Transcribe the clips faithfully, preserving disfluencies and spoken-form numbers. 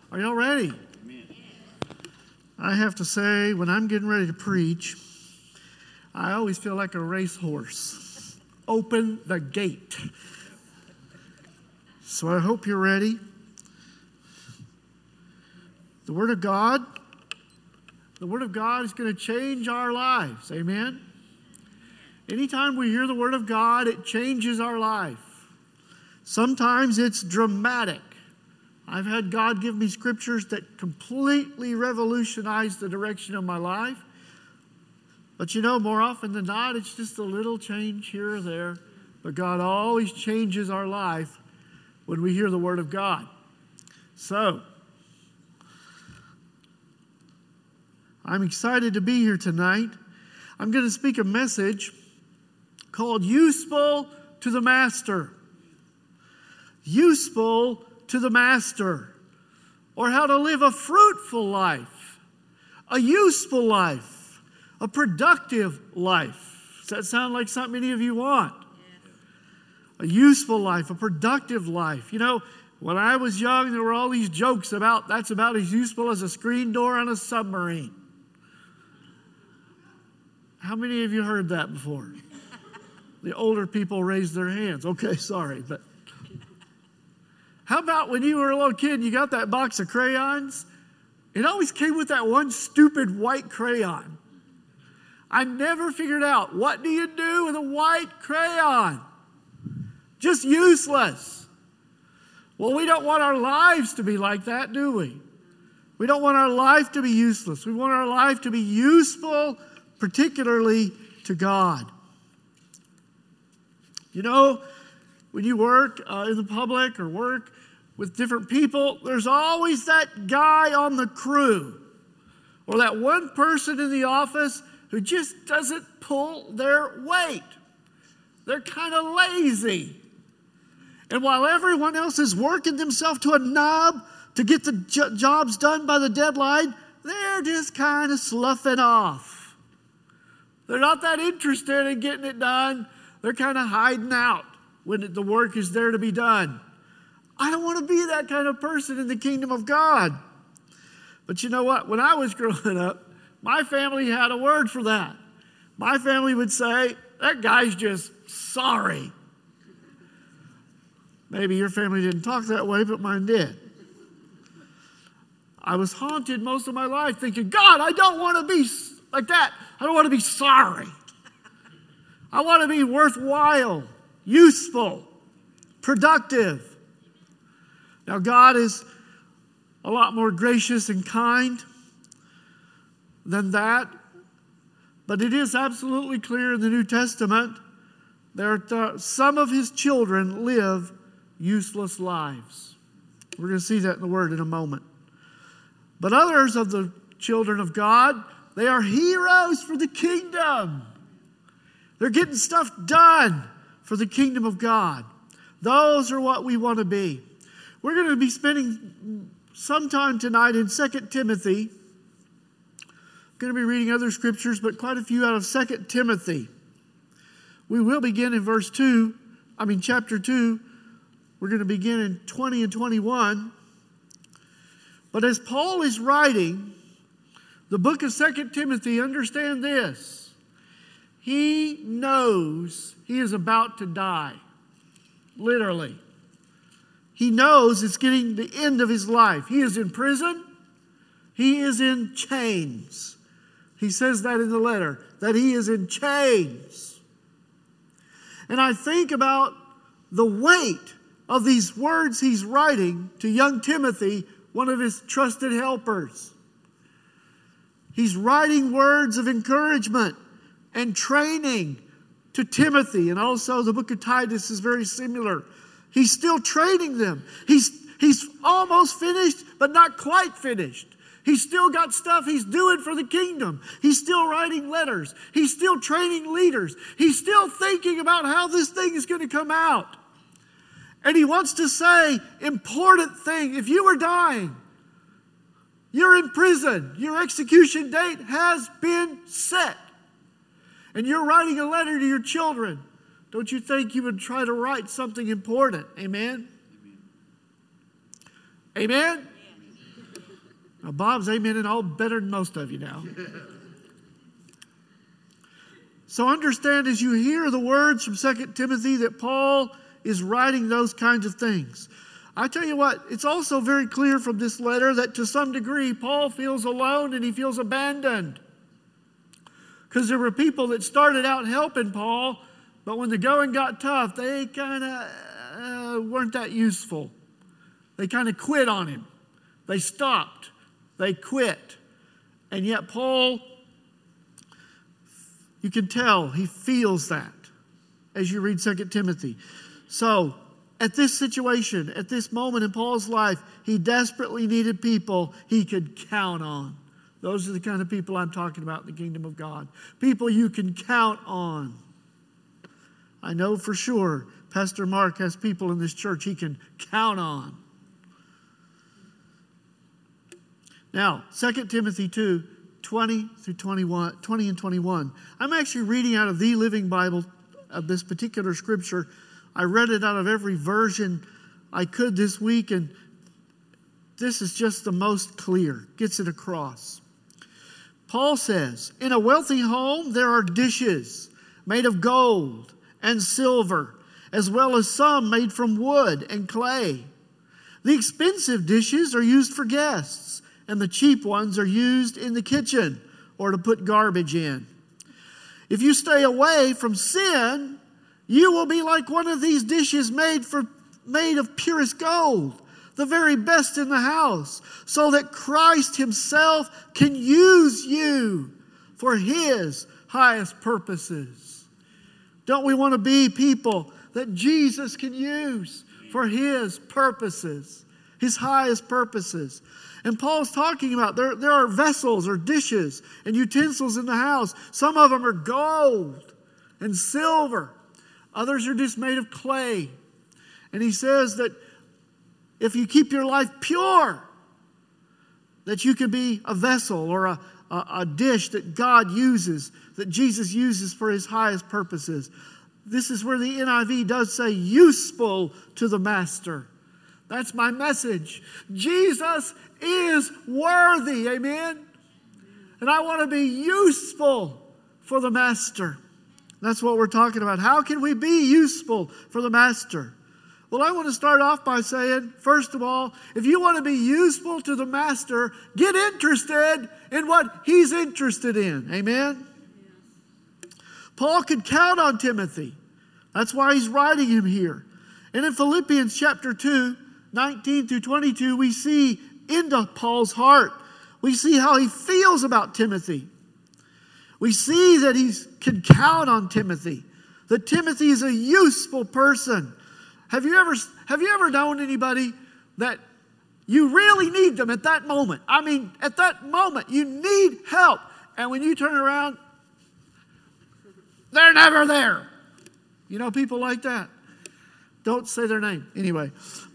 Are y'all ready? Amen. I have to say, when I'm getting ready to preach, I always feel like a racehorse. Open the gate. So I hope you're ready. The Word of God, the Word of God is going to change our lives. Amen? Anytime we hear the Word of God, it changes our life. Sometimes it's dramatic. I've had God give me scriptures that completely revolutionized the direction of my life. But you know, more often than not, it's just a little change here or there. But God always changes our life when we hear the Word of God. So, I'm excited to be here tonight. I'm going to speak a message called Useful to the Master. Useful to the Master. Or how to live a fruitful life. A useful life. A productive life. Does that sound like something any of you want? Yeah. A useful life. A productive life. You know, when I was young, there were all these jokes about that's about as useful as a screen door on a submarine. How many of you heard that before? The older people raised their hands. Okay, sorry, but how about when you were a little kid and you got that box of crayons? It always came with that one stupid white crayon. I never figured out, what do you do with a white crayon? Just useless. Well, we don't want our lives to be like that, do we? We don't want our life to be useless. We want our life to be useful, particularly to God. You know, when you work uh, in the public or work with different people, there's always that guy on the crew or that one person in the office who just doesn't pull their weight. They're kind of lazy. And while everyone else is working themselves to a knob to get the jo- jobs done by the deadline, they're just kind of sloughing off. They're not that interested in getting it done. They're kind of hiding out when the work is there to be done. I don't want to be that kind of person in the kingdom of God. But you know what? When I was growing up, my family had a word for that. My family would say, that guy's just sorry. Maybe your family didn't talk that way, but mine did. I was haunted most of my life thinking, God, I don't want to be like that. I don't want to be sorry. I want to be worthwhile, useful, productive. Now, God is a lot more gracious and kind than that. But it is absolutely clear in the New Testament that some of his children live useless lives. We're going to see that in the Word in a moment. But others of the children of God, they are heroes for the kingdom. They're getting stuff done for the kingdom of God. Those are what we want to be. We're going to be spending some time tonight in Second Timothy. I'm going to be reading other scriptures, but quite a few out of Second Timothy. We will begin in verse two, I mean chapter two. We're going to begin in twenty and twenty-one. But as Paul is writing the book of Second Timothy, understand this. He knows he is about to die. Literally. He knows it's getting the end of his life. He is in prison. He is in chains. He says that in the letter, that he is in chains. And I think about the weight of these words he's writing to young Timothy, one of his trusted helpers. He's writing words of encouragement and training to Timothy. And also the book of Titus is very similar. He's still training them. He's, he's almost finished, but not quite finished. He's still got stuff he's doing for the kingdom. He's still writing letters. He's still training leaders. He's still thinking about how this thing is going to come out. And he wants to say important thing. If you were dying, you're in prison, your execution date has been set, and you're writing a letter to your children, don't you think you would try to write something important? Amen? Amen? Amen? Now, Bob's amening all better than most of you now. So understand as you hear the words from Second Timothy that Paul is writing those kinds of things. I tell you what, it's also very clear from this letter that to some degree Paul feels alone and he feels abandoned. Because there were people that started out helping Paul, but when the going got tough, they kind of uh, weren't that useful. They kind of quit on him. They stopped. They quit. And yet Paul, you can tell he feels that as you read Second Timothy. So at this situation, at this moment in Paul's life, he desperately needed people he could count on. Those are the kind of people I'm talking about in the kingdom of God. People you can count on. I know for sure Pastor Mark has people in this church he can count on. Now, Second Timothy two, twenty through twenty-one, twenty and twenty-one. I'm actually reading out of the Living Bible of this particular scripture. I read it out of every version I could this week, and this is just the most clear, gets it across. Paul says, in a wealthy home there are dishes made of gold and silver, as well as some made from wood and clay. The expensive dishes are used for guests, and the cheap ones are used in the kitchen or to put garbage in. If you stay away from sin, you will be like one of these dishes made for made of purest gold, the very best in the house, so that Christ himself can use you for his highest purposes. Don't we want to be people that Jesus can use for his purposes, his highest purposes? And Paul's talking about there, there are vessels or dishes and utensils in the house. Some of them are gold and silver. Others are just made of clay. And he says that if you keep your life pure, that you can be a vessel or a, a, a dish that God uses, that Jesus uses for his highest purposes. This is where the N I V does say useful to the master. That's my message. Jesus is worthy, amen? And I want to be useful for the master. That's what we're talking about. How can we be useful for the master? Well, I want to start off by saying, first of all, if you want to be useful to the master, get interested in what he's interested in. Amen? Yes. Paul could count on Timothy. That's why he's writing him here. And in Philippians chapter two, nineteen through twenty-two, we see into Paul's heart. We see how he feels about Timothy. We see that he can count on Timothy. That Timothy is a useful person. Have you ever, have you ever known anybody that you really need them at that moment? I mean, at that moment, you need help. And when you turn around, they're never there. You know people like that? Don't say their name. Anyway.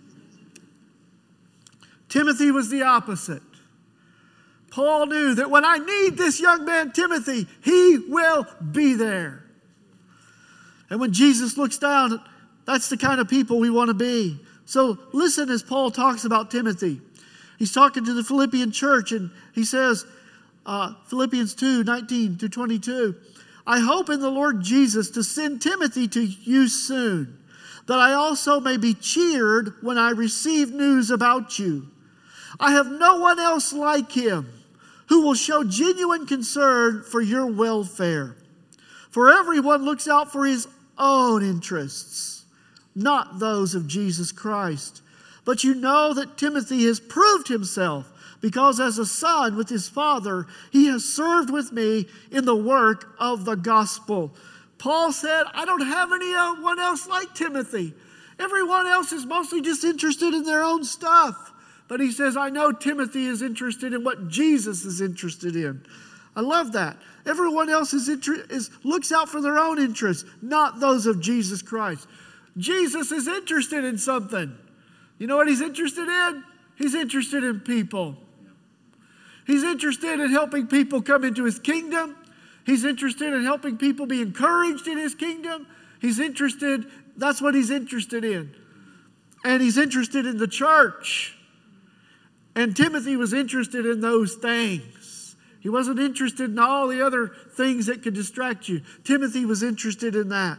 Timothy was the opposite. Paul knew that when I need this young man Timothy, he will be there. And when Jesus looks down, that's the kind of people we want to be. So listen as Paul talks about Timothy. He's talking to the Philippian church, and he says, uh, Philippians two, nineteen to twenty-two, I hope in the Lord Jesus to send Timothy to you soon, that I also may be cheered when I receive news about you. I have no one else like him who will show genuine concern for your welfare. For everyone looks out for his own interests, not those of Jesus Christ. But you know that Timothy has proved himself, because as a son with his father, he has served with me in the work of the gospel. Paul said, I don't have anyone else like Timothy. Everyone else is mostly just interested in their own stuff. But he says, I know Timothy is interested in what Jesus is interested in. I love that. Everyone else is, inter- is looks out for their own interests, not those of Jesus Christ. Jesus is interested in something. You know what he's interested in? He's interested in people. He's interested in helping people come into his kingdom. He's interested in helping people be encouraged in his kingdom. He's interested, that's what he's interested in. And he's interested in the church. And Timothy was interested in those things. He wasn't interested in all the other things that could distract you. Timothy was interested in that.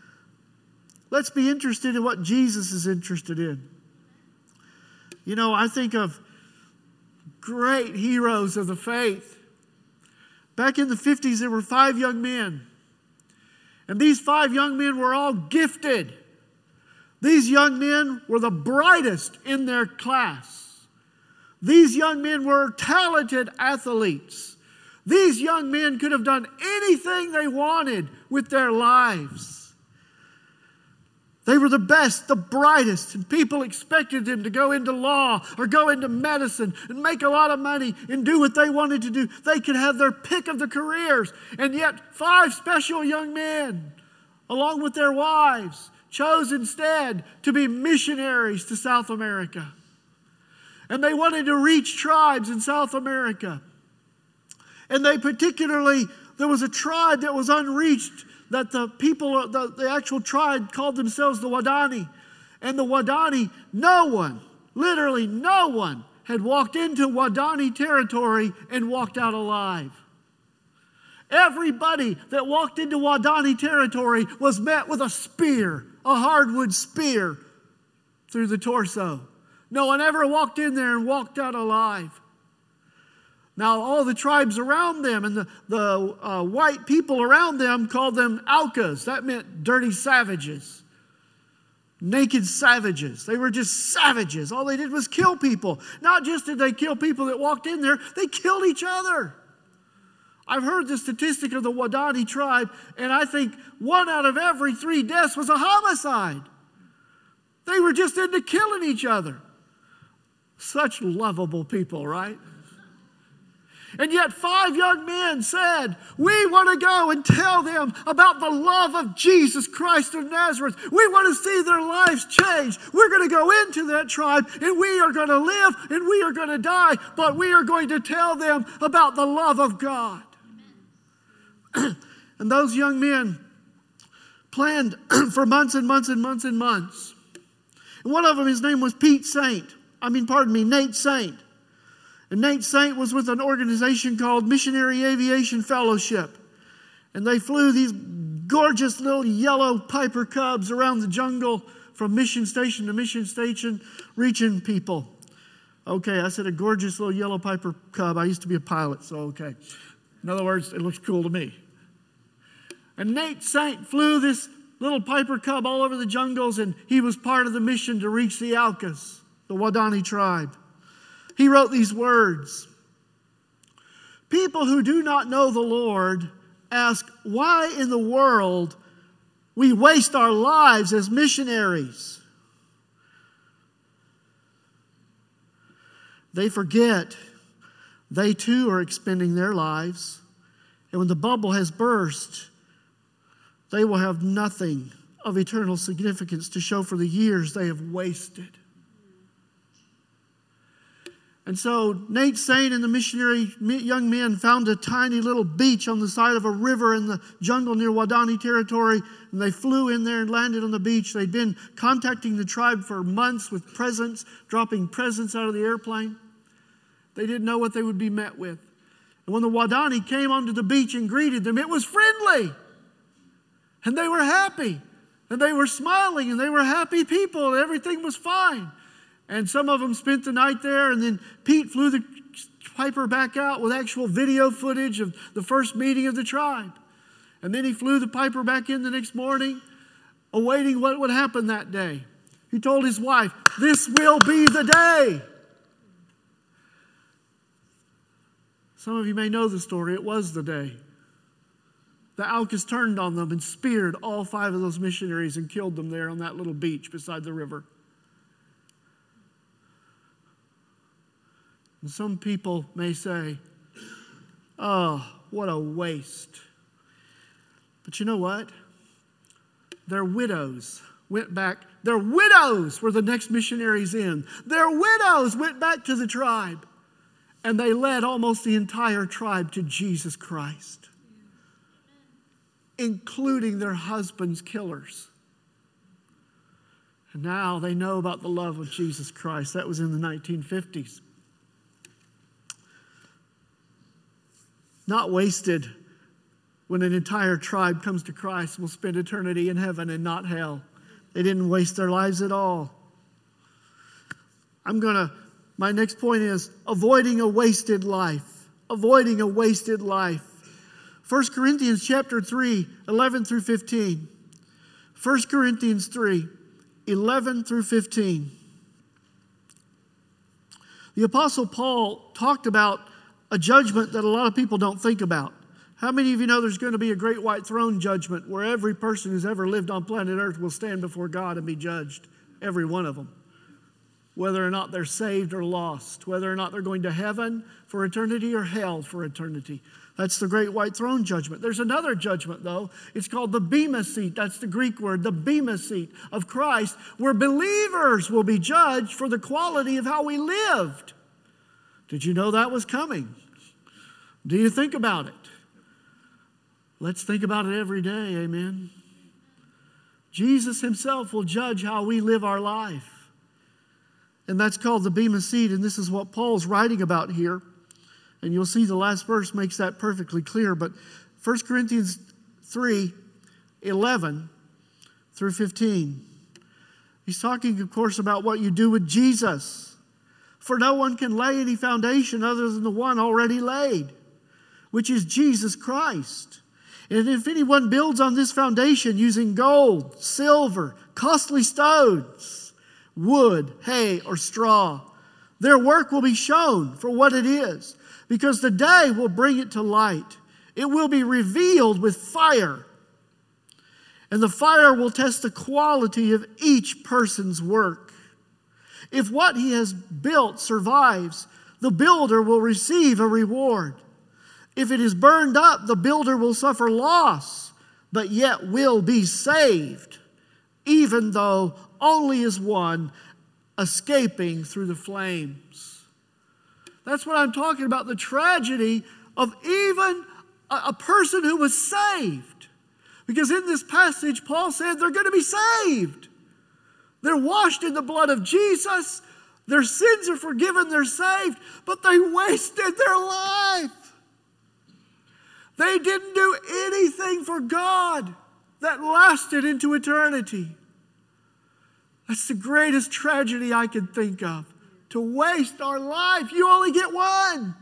Let's be interested in what Jesus is interested in. You know, I think of great heroes of the faith. Back in the fifties, there were five young men. And these five young men were all gifted. These young men were the brightest in their class. These young men were talented athletes. These young men could have done anything they wanted with their lives. They were the best, the brightest, and people expected them to go into law or go into medicine and make a lot of money and do what they wanted to do. They could have their pick of the careers. And yet five special young men, along with their wives, chose instead to be missionaries to South America. And they wanted to reach tribes in South America. And they particularly, there was a tribe that was unreached, that the people, the, the actual tribe called themselves the Wadani. And the Wadani, no one, literally no one, had walked into Wadani territory and walked out alive. Everybody that walked into Wadani territory was met with a spear, a hardwood spear through the torso. No one ever walked in there and walked out alive. Now, all the tribes around them and the, the uh, white people around them called them Aucas. That meant dirty savages. Naked savages. They were just savages. All they did was kill people. Not just did they kill people that walked in there, they killed each other. I've heard the statistic of the Wadani tribe, and I think one out of every three deaths was a homicide. They were just into killing each other. Such lovable people, right? And yet five young men said, we want to go and tell them about the love of Jesus Christ of Nazareth. We want to see their lives change. We're going to go into that tribe and we are going to live and we are going to die, but we are going to tell them about the love of God. And those young men planned for months and months and months and months. And one of them, his name was Pete Saint. I mean, pardon me, Nate Saint. And Nate Saint was with an organization called Missionary Aviation Fellowship. And they flew these gorgeous little yellow Piper Cubs around the jungle from mission station to mission station, reaching people. Okay, I said a gorgeous little yellow Piper Cub. I used to be a pilot, so okay. In other words, it looks cool to me. And Nate Saint flew this little Piper Cub all over the jungles, and he was part of the mission to reach the Aucas, the Wadani tribe. He wrote these words. People who do not know the Lord ask why in the world we waste our lives as missionaries. They forget they too are expending their lives. And when the bubble has burst, they will have nothing of eternal significance to show for the years they have wasted. And so Nate Saint and the missionary young men found a tiny little beach on the side of a river in the jungle near Wadani territory. And they flew in there and landed on the beach. They'd been contacting the tribe for months with presents, dropping presents out of the airplane. They didn't know what they would be met with. And when the Wadani came onto the beach and greeted them, it was friendly. And they were happy. And they were smiling. And they were happy people. And everything was fine. And some of them spent the night there, and then Pete flew the Piper back out with actual video footage of the first meeting of the tribe. And then he flew the Piper back in the next morning, awaiting what would happen that day. He told his wife, "This will be the day." Some of you may know the story. It was the day. The Aucas turned on them and speared all five of those missionaries and killed them there on that little beach beside the river. And some people may say, oh, what a waste. But you know what? Their widows went back. Their widows were the next missionaries in. Their widows went back to the tribe. And they led almost the entire tribe to Jesus Christ, including their husbands' killers. And now they know about the love of Jesus Christ. That was in the nineteen fifties. Not wasted when an entire tribe comes to Christ, will spend eternity in heaven and not hell. They didn't waste their lives at all. I'm going to, my next point is avoiding a wasted life. Avoiding a wasted life. First Corinthians chapter three, eleven through fifteen. First Corinthians three, eleven through fifteen. The Apostle Paul talked about a judgment that a lot of people don't think about. How many of you know there's going to be a great white throne judgment where every person who's ever lived on planet Earth will stand before God and be judged? Every one of them. Whether or not they're saved or lost. Whether or not they're going to heaven for eternity or hell for eternity. That's the great white throne judgment. There's another judgment, though. It's called the Bema seat. That's the Greek word, the Bema seat of Christ, where believers will be judged for the quality of how we lived. Did you know that was coming? Do you think about it? Let's think about it every day, amen? Jesus himself will judge how we live our life. And that's called the Bema seat, and this is what Paul's writing about here. And you'll see the last verse makes that perfectly clear. But First Corinthians three, eleven through fifteen. He's talking, of course, about what you do with Jesus. For no one can lay any foundation other than the one already laid, which is Jesus Christ. And if anyone builds on this foundation using gold, silver, costly stones, wood, hay, or straw, their work will be shown for what it is, because the day will bring it to light. It will be revealed with fire, and the fire will test the quality of each person's work. If what he has built survives, the builder will receive a reward. If it is burned up, the builder will suffer loss, but yet will be saved, even though only as one escaping through the flames. That's what I'm talking about, the tragedy of even a, a person who was saved. Because in this passage, Paul said they're going to be saved. They're washed in the blood of Jesus. Their sins are forgiven. They're saved. But they wasted their life. They didn't do anything for God that lasted into eternity. That's the greatest tragedy I can think of. To waste our life. You only get one.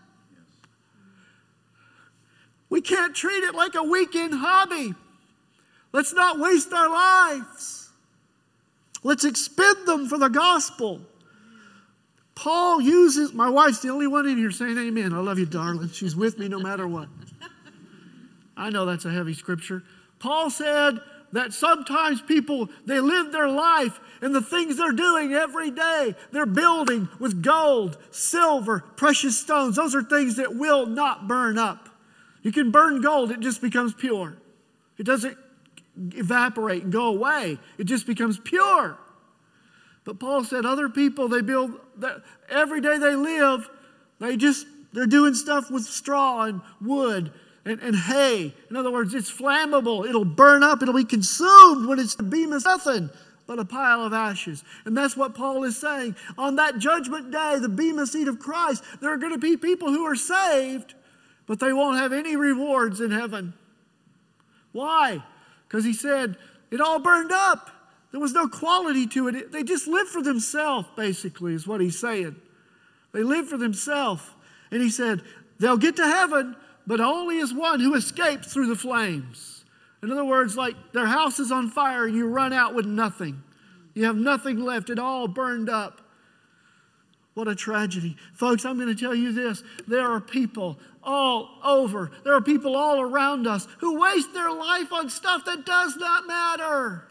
We can't treat it like a weekend hobby. Let's not waste our lives. Let's expend them for the gospel. Paul uses, my wife's the only one in here saying amen. I love you, darling. She's with me no matter what. I know that's a heavy scripture. Paul said that sometimes people, they live their life and the things they're doing every day, they're building with gold, silver, precious stones. Those are things that will not burn up. You can burn gold, it just becomes pure. It doesn't evaporate and go away. It just becomes pure. But Paul said other people, they build, every day they live, they just, they're doing stuff with straw and wood and, and hay. In other words, it's flammable. It'll burn up. It'll be consumed when it's the beam of nothing but a pile of ashes. And that's what Paul is saying. On that judgment day, the bema seat of Christ, there are going to be people who are saved, but they won't have any rewards in heaven. Why? Because he said, it all burned up. There was no quality to it. They just lived for themselves, basically, is what he's saying. They lived for themselves. And he said, they'll get to heaven, but only as one who escaped through the flames. In other words, like their house is on fire and you run out with nothing. You have nothing left. It all burned up. What a tragedy. Folks, I'm going to tell you this. There are people all over. There are people all around us who waste their life on stuff that does not matter.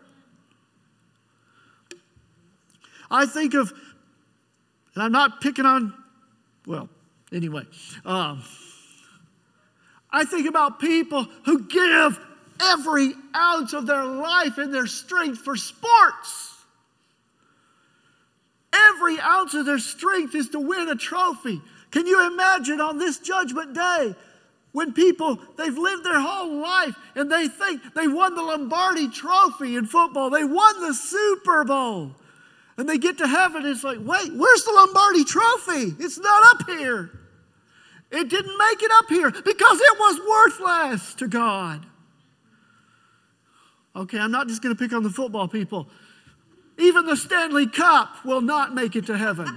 I think of, and I'm not picking on, well, anyway. Um, I think about people who give every ounce of their life and their strength for sports. Every ounce of their strength is to win a trophy. Can you imagine on this judgment day when people, they've lived their whole life and they think they won the Lombardi trophy in football. They won the Super Bowl. And they get to heaven and it's like, wait, where's the Lombardi trophy? It's not up here. It didn't make it up here because it was worthless to God. Okay, I'm not just going to pick on the football people. Even the Stanley Cup will not make it to heaven.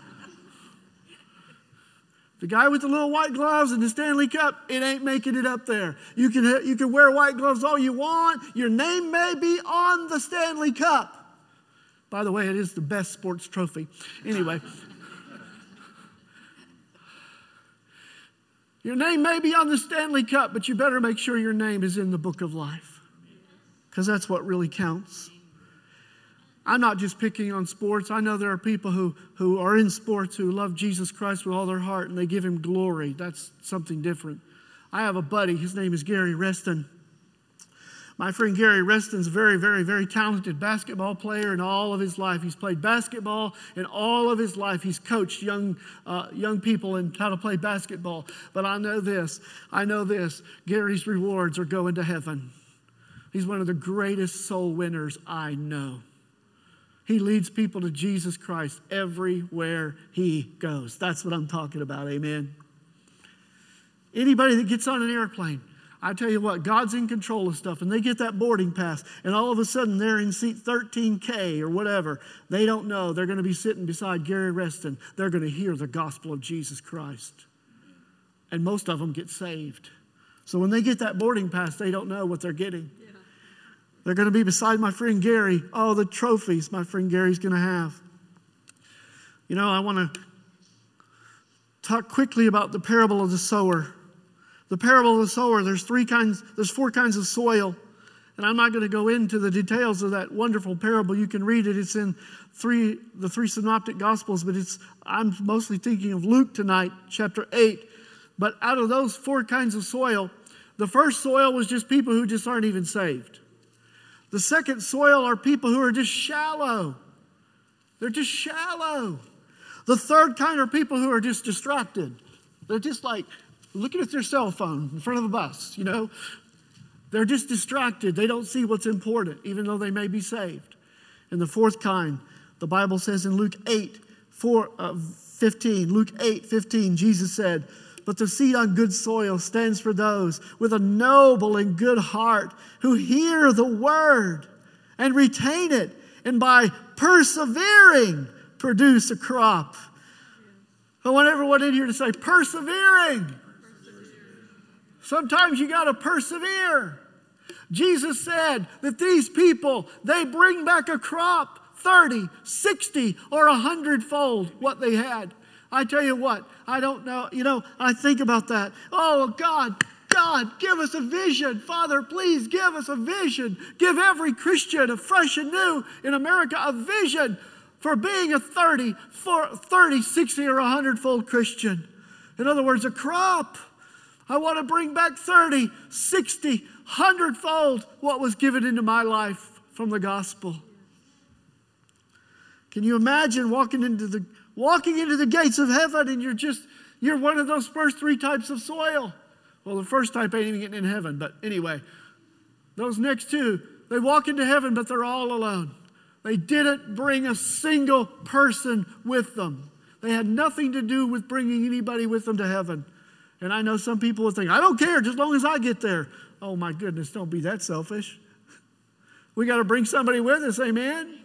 The guy with the little white gloves and the Stanley Cup, it ain't making it up there. You can, you can wear white gloves all you want. Your name may be on the Stanley Cup. By the way, it is the best sports trophy. Anyway. Your name may be on the Stanley Cup, but you better make sure your name is in the book of life. Because that's what really counts. I'm not just picking on sports. I know there are people who, who are in sports who love Jesus Christ with all their heart and they give him glory. That's something different. I have a buddy. His name is Gary Reston. My friend Gary Reston's a very, very, very talented basketball player in all of his life. He's played basketball in all of his life. He's coached young, uh, young people in how to play basketball. But I know this. I know this. Gary's rewards are going to heaven. He's one of the greatest soul winners I know. He leads people to Jesus Christ everywhere he goes. That's what I'm talking about, amen. Anybody that gets on an airplane, I tell you what, God's in control of stuff, and they get that boarding pass, and all of a sudden they're in seat thirteen K or whatever. They don't know. They're going to be sitting beside Gary Reston. They're going to hear the gospel of Jesus Christ. And most of them get saved. So when they get that boarding pass, they don't know what they're getting. They're going to be beside my friend Gary. Oh, the trophies my friend Gary's going to have. You know, I want to talk quickly about the parable of the sower. The parable of the sower, there's three kinds, there's four kinds of soil. And I'm not going to go into the details of that wonderful parable. You can read it. It's in three, the three synoptic gospels, but it's I'm mostly thinking of Luke tonight, chapter eight. But out of those four kinds of soil, the first soil was just people who just aren't even saved. The second soil are people who are just shallow. They're just shallow. The third kind are people who are just distracted. They're just like looking at their cell phone in front of a bus, you know. They're just distracted. They don't see what's important, even though they may be saved. And the fourth kind, the Bible says in Luke eight, four, uh, fifteen, Luke eight, fifteen, Jesus said, "But the seed on good soil stands for those with a noble and good heart who hear the word and retain it, and by persevering produce a crop." I want everyone in here to say, persevering. Sometimes you got to persevere. Jesus said that these people, they bring back a crop thirty, sixty, or a hundredfold what they had. I tell you what, I don't know, you know, I think about that. Oh, God, God, give us a vision. Father, please give us a vision. Give every Christian, a fresh and new in America, a vision for being a thirty, thirty, sixty, or a hundredfold Christian. In other words, a crop. I want to bring back thirty, sixty, hundredfold what was given into my life from the gospel. Can you imagine walking into the Walking into the gates of heaven and you're just, you're one of those first three types of soil. Well, the first type ain't even getting in heaven, but anyway. Those next two, they walk into heaven, but they're all alone. They didn't bring a single person with them. They had nothing to do with bringing anybody with them to heaven. And I know some people will think, I don't care, just as long as I get there. Oh my goodness, don't be that selfish. We got to bring somebody with us, amen?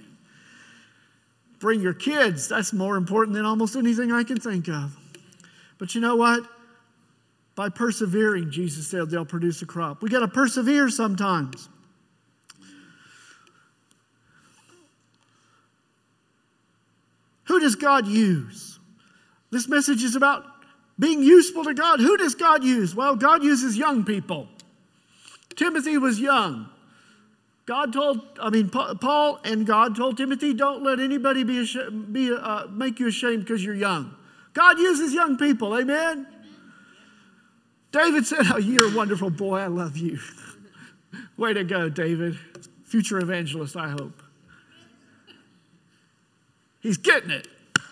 Bring your kids. That's more important than almost anything I can think of. But you know what? By persevering, Jesus said, they'll produce a crop. We got to persevere sometimes. Who does God use? This message is about being useful to God. Who does God use? Well, God uses young people. Timothy was young. God told, I mean, Paul and God told Timothy, don't let anybody be, ashamed, be uh, make you ashamed because you're young. God uses young people, amen? David said, oh, you're a wonderful boy, I love you. Way to go, David. Future evangelist, I hope. He's getting it.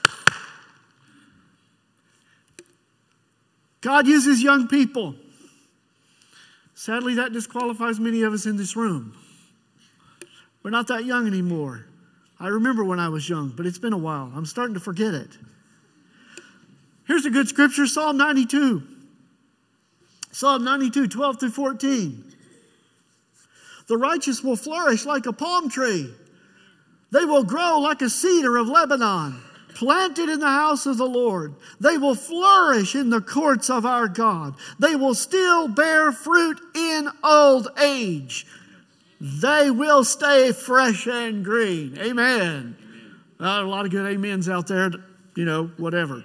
God uses young people. Sadly, that disqualifies many of us in this room. We're not that young anymore. I remember when I was young, but it's been a while. I'm starting to forget it. Here's a a good scripture, Psalm ninety-two. Psalm ninety-two, twelve through fourteen. The righteous will flourish like a palm tree. They will grow like a cedar of Lebanon, planted in the house of the Lord. They will flourish in the courts of our God. They will still bear fruit in old age. They will stay fresh and green. Amen. Uh, a lot of good amens out there, you know, whatever.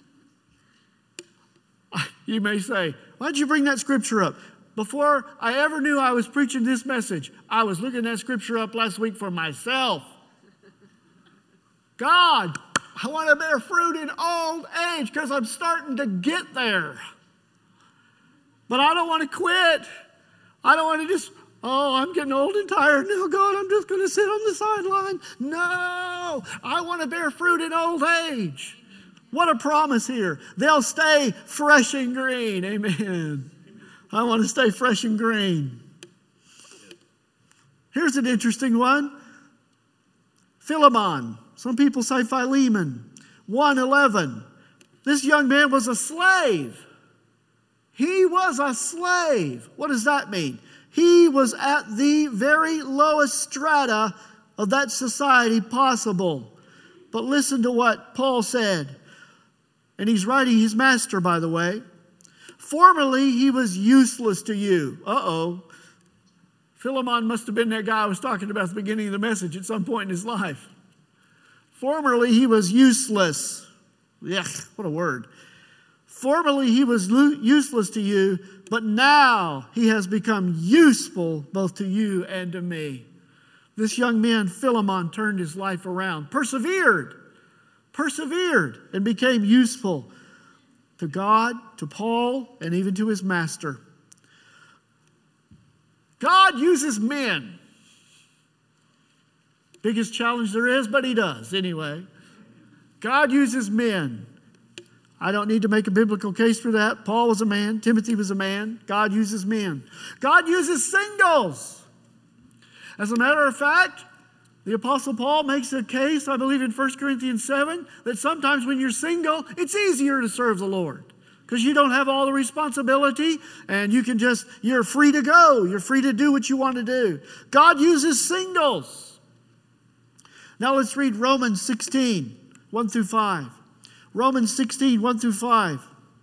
You may say, why'd you bring that scripture up? Before I ever knew I was preaching this message, I was looking that scripture up last week for myself. God, I want to bear fruit in old age because I'm starting to get there. But I don't want to quit. I don't want to just, oh, I'm getting old and tired now, God, I'm just going to sit on the sideline. No, I want to bear fruit in old age. What a promise here. They'll stay fresh and green. Amen. I want to stay fresh and green. Here's an interesting one. Philemon. Some people say Philemon. one eleven. This young man was a slave. He was a slave. What does that mean? He was at the very lowest strata of that society possible. But listen to what Paul said. And he's writing his master, by the way. Formerly, he was useless to you. Uh-oh. Philemon must have been that guy I was talking about at the beginning of the message at some point in his life. Formerly, he was useless. Yuck, what a word. Formerly, he was lo- useless to you, but now he has become useful both to you and to me. This young man, Philemon, turned his life around, persevered, persevered, and became useful to God, to Paul, and even to his master. God uses men. Biggest challenge there is, but he does anyway. God uses men. I don't need to make a biblical case for that. Paul was a man. Timothy was a man. God uses men. God uses singles. As a matter of fact, the Apostle Paul makes a case, I believe in First Corinthians seven, that sometimes when you're single, it's easier to serve the Lord. Because you don't have all the responsibility and you can just, you're free to go. You're free to do what you want to do. God uses singles. Now let's read Romans sixteen, one through five. Romans sixteen, one through five.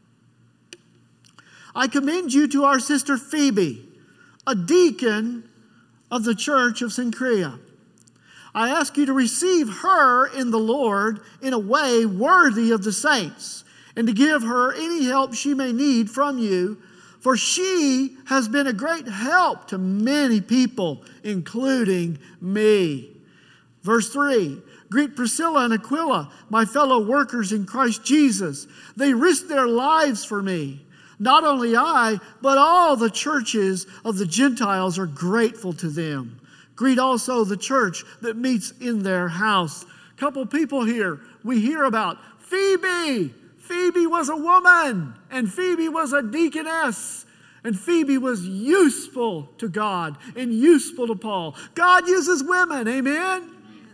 I commend you to our sister Phoebe, a deacon of the church of Cenchrea. I ask you to receive her in the Lord in a way worthy of the saints, and to give her any help she may need from you, for she has been a great help to many people, including me. Verse three, greet Priscilla and Aquila, my fellow workers in Christ Jesus. They risked their lives for me. Not only I, but all the churches of the Gentiles are grateful to them. Greet also the church that meets in their house. A couple people here we hear about. Phoebe. Phoebe was a woman, and Phoebe was a deaconess. And Phoebe was useful to God and useful to Paul. God uses women, amen?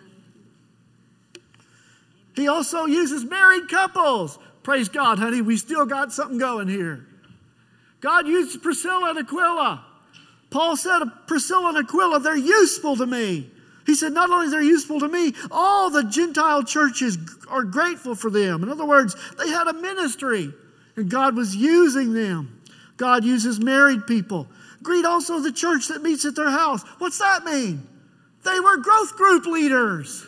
He also uses married couples. Praise God, honey, we still got something going here. God uses Priscilla and Aquila. Paul said, Priscilla and Aquila, they're useful to me. He said, not only are they useful to me, all the Gentile churches are grateful for them. In other words, they had a ministry, and God was using them. God uses married people. Greet also the church that meets at their house. What's that mean? They were growth group leaders.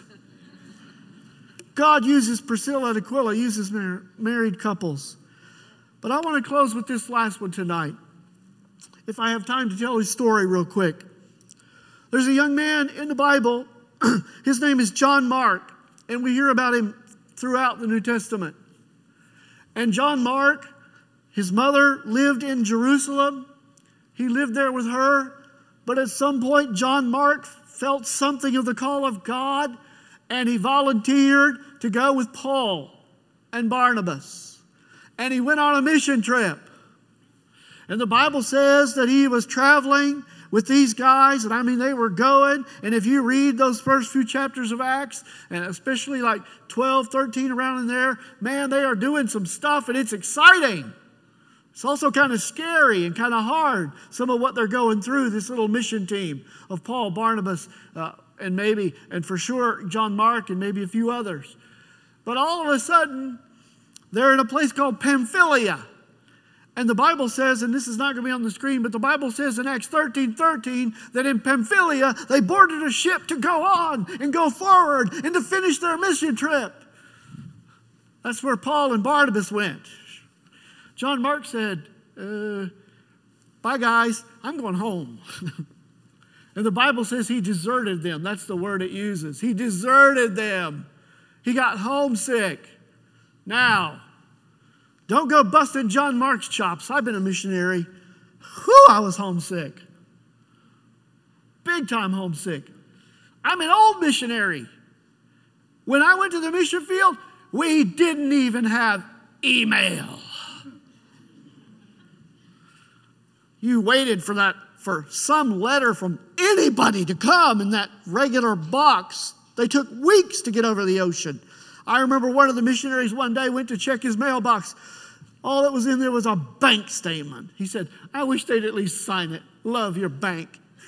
God uses Priscilla and Aquila, uses mar- married couples. But I want to close with this last one tonight. If I have time to tell his story real quick. There's a young man in the Bible. His name is John Mark. And we hear about him throughout the New Testament. And John Mark, his mother lived in Jerusalem. He lived there with her. But at some point, John Mark felt something of the call of God. And he volunteered to go with Paul and Barnabas. And he went on a mission trip. And the Bible says that he was traveling with these guys. And I mean, they were going. And if you read those first few chapters of Acts, and especially like twelve, thirteen around in there, man, they are doing some stuff and it's exciting. It's also kind of scary and kind of hard, some of what they're going through, this little mission team of Paul, Barnabas, uh, and maybe, and for sure, John Mark and maybe a few others. But all of a sudden, they're in a place called Pamphylia. And the Bible says, and this is not going to be on the screen, but the Bible says in Acts thirteen thirteen that in Pamphylia, they boarded a ship to go on and go forward and to finish their mission trip. That's where Paul and Barnabas went. John Mark said, uh, bye guys, I'm going home. And the Bible says he deserted them. That's the word it uses. He deserted them. He got homesick. Now, don't go busting John Mark's chops. I've been a missionary. Whew, I was homesick. Big time homesick. I'm an old missionary. When I went to the mission field, we didn't even have email. You waited for that, for some letter from anybody to come in that regular box. They took weeks to get over the ocean. I remember one of the missionaries one day went to check his mailbox. All that was in there was a bank statement. He said, I wish they'd at least sign it. Love your bank.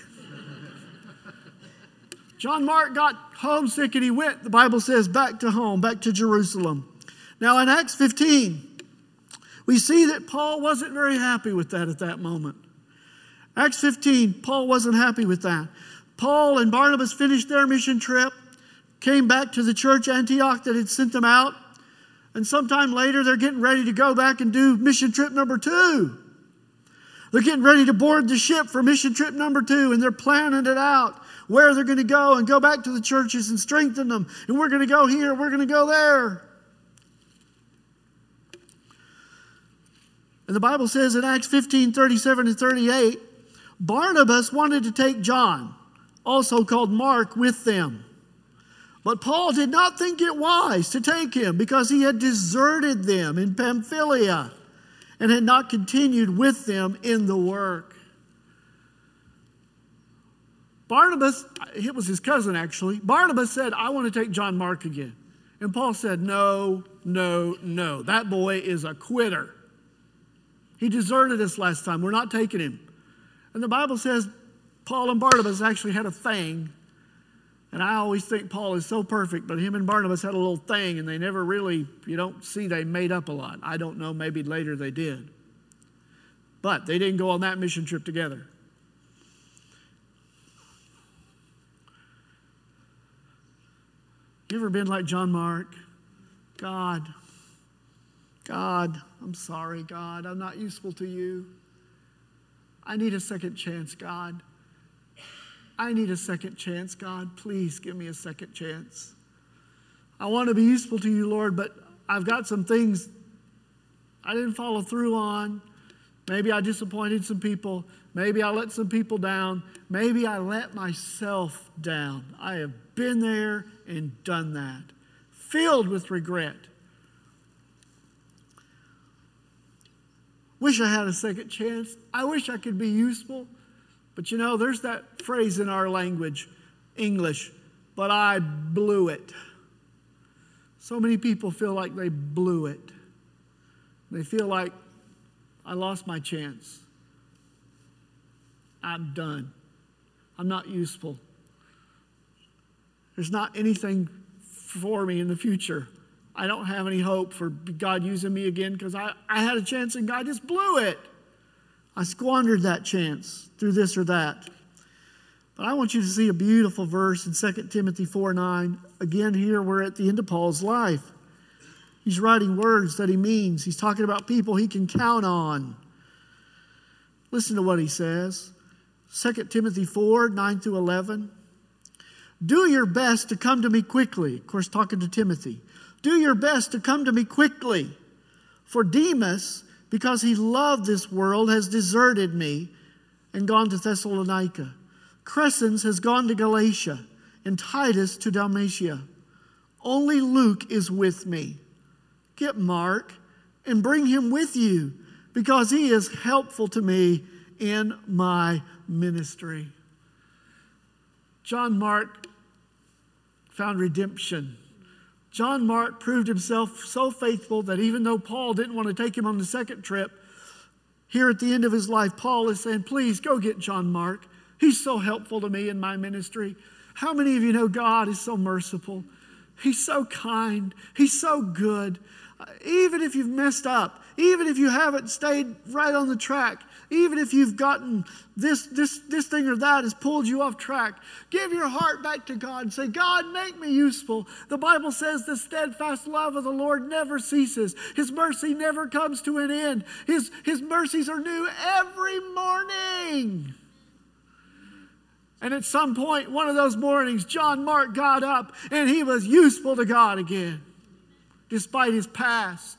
John Mark got homesick and he went, the Bible says, back to home, back to Jerusalem. Now in Acts fifteen, we see that Paul wasn't very happy with that at that moment. Acts fifteen, Paul wasn't happy with that. Paul and Barnabas finished their mission trip, came back to the church Antioch that had sent them out. And sometime later, they're getting ready to go back and do mission trip number two. They're getting ready to board the ship for mission trip number two, and they're planning it out, where they're going to go and go back to the churches and strengthen them. And we're going to go here, we're going to go there. And the Bible says in Acts fifteen, thirty-seven and thirty-eight, Barnabas wanted to take John, also called Mark, with them. But Paul did not think it wise to take him because he had deserted them in Pamphylia and had not continued with them in the work. Barnabas, it was his cousin actually, Barnabas said, I want to take John Mark again. And Paul said, no, no, no. That boy is a quitter. He deserted us last time. We're not taking him. And the Bible says Paul and Barnabas actually had a thing. And I always think Paul is so perfect, but him and Barnabas had a little thing, and they never really, you don't see they made up a lot. I don't know, maybe later they did. But they didn't go on that mission trip together. You ever been like John Mark? God, God, I'm sorry, God. I'm not useful to you. I need a second chance, God. I need a second chance, God. Please give me a second chance. I want to be useful to you, Lord, but I've got some things I didn't follow through on. Maybe I disappointed some people. Maybe I let some people down. Maybe I let myself down. I have been there and done that. Filled with regret. Wish I had a second chance. I wish I could be useful. But you know, there's that phrase in our language, English, but I blew it. So many people feel like they blew it. They feel like I lost my chance. I'm done. I'm not useful. There's not anything for me in the future. I don't have any hope for God using me again because I, I had a chance and God just blew it. I squandered that chance through this or that. But I want you to see a beautiful verse in Second Timothy four nine. Again, here we're at the end of Paul's life. He's writing words that he means. He's talking about people he can count on. Listen to what he says. Second Timothy four nine through eleven. Do your best to come to me quickly. Of course, talking to Timothy. Do your best to come to me quickly. For Demas, because he loved this world, has deserted me and gone to Thessalonica. Crescens has gone to Galatia, and Titus to Dalmatia. Only Luke is with me. Get Mark and bring him with you, because he is helpful to me in my ministry. John Mark found redemption. John Mark proved himself so faithful that even though Paul didn't want to take him on the second trip, here at the end of his life, Paul is saying, please go get John Mark. He's so helpful to me in my ministry. How many of you know God is so merciful? He's so kind. He's so good. Even if you've messed up, even if you haven't stayed right on the track, even if you've gotten this, this, this thing or that has pulled you off track, give your heart back to God and say, God, make me useful. The Bible says the steadfast love of the Lord never ceases. His mercy never comes to an end. His, his mercies are new every morning. And at some point, one of those mornings, John Mark got up and he was useful to God again, despite his past.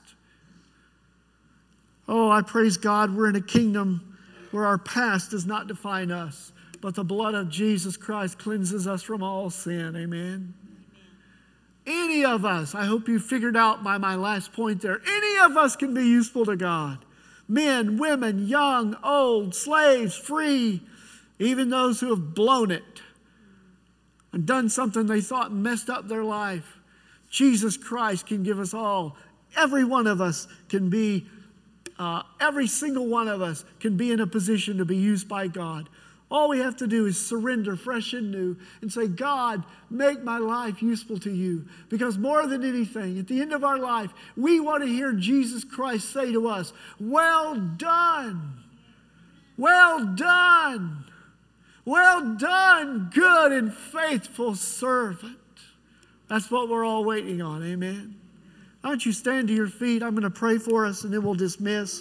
Oh, I praise God we're in a kingdom where our past does not define us, but the blood of Jesus Christ cleanses us from all sin. Amen? Amen. Any of us, I hope you figured out by my last point there, any of us can be useful to God. Men, women, young, old, slaves, free, even those who have blown it and done something they thought messed up their life. Jesus Christ can give us all. Every one of us can be, uh, every single one of us can be in a position to be used by God. All we have to do is surrender fresh and new and say, God, make my life useful to you. Because more than anything, at the end of our life, we want to hear Jesus Christ say to us, well done, well done. Well done, good and faithful servant. That's what we're all waiting on, amen? Why don't you stand to your feet? I'm going to pray for us and then we'll dismiss.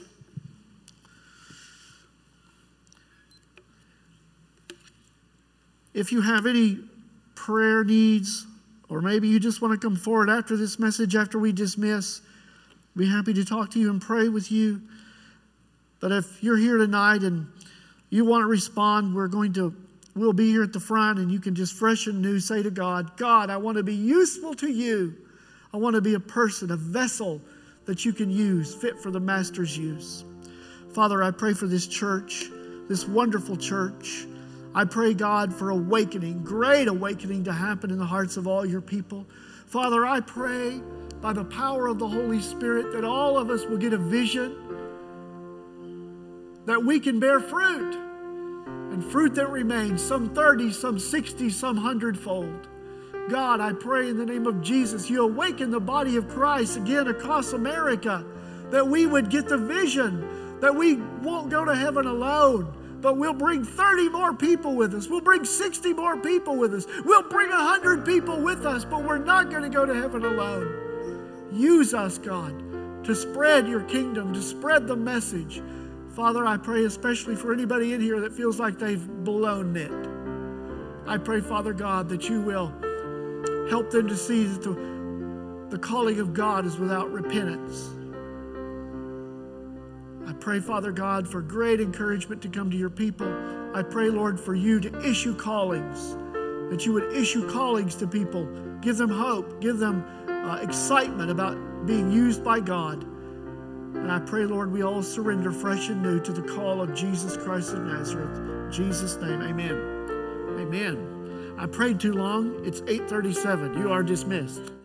If you have any prayer needs, or maybe you just want to come forward after this message, after we dismiss, I'd be happy to talk to you and pray with you. But if you're here tonight and you want to respond, we're going to, we'll be here at the front and you can just fresh and new say to God, God, I want to be useful to you. I want to be a person, a vessel that you can use, fit for the Master's use. Father, I pray for this church, this wonderful church. I pray, God, for awakening, great awakening to happen in the hearts of all your people. Father, I pray by the power of the Holy Spirit that all of us will get a vision, that we can bear fruit, and fruit that remains, some thirty, some sixty, some hundredfold. God, I pray in the name of Jesus, you awaken the body of Christ again across America, that we would get the vision, that we won't go to heaven alone, but we'll bring thirty more people with us. We'll bring sixty more people with us. We'll bring one hundred people with us, but we're not going to go to heaven alone. Use us, God, to spread your kingdom, to spread the message. Father, I pray especially for anybody in here that feels like they've blown it. I pray, Father God, that you will help them to see that the, the calling of God is without repentance. I pray, Father God, for great encouragement to come to your people. I pray, Lord, for you to issue callings, that you would issue callings to people. Give them hope. Give them uh, excitement about being used by God. And I pray, Lord, we all surrender fresh and new to the call of Jesus Christ of Nazareth. In Jesus' name, amen. Amen. I prayed too long. It's eight thirty-seven. You are dismissed.